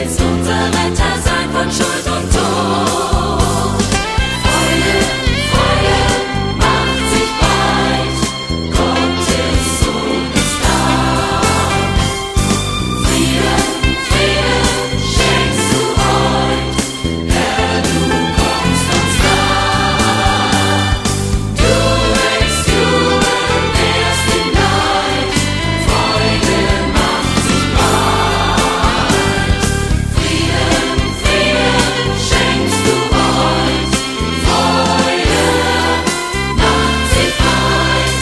willst unser Retter sein von Schuld und Tod. Freude, Freude macht sich breit, Gottes Sohn ist da. Frieden, Frieden schenkst du heut, Herr, du kommst uns nah. Du wächst Jubel, wärst im Leid, Freude macht sich breit. Frieden, Frieden schenkst du heut, Freude macht sich breit.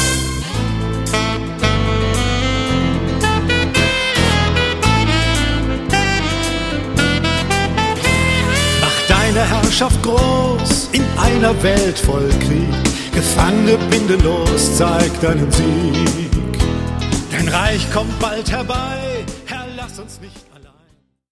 Mach deine Herrschaft groß in einer Welt voll Krieg. Gefangene binde los, zeig deinen Sieg. Dein Reich kommt bald herbei,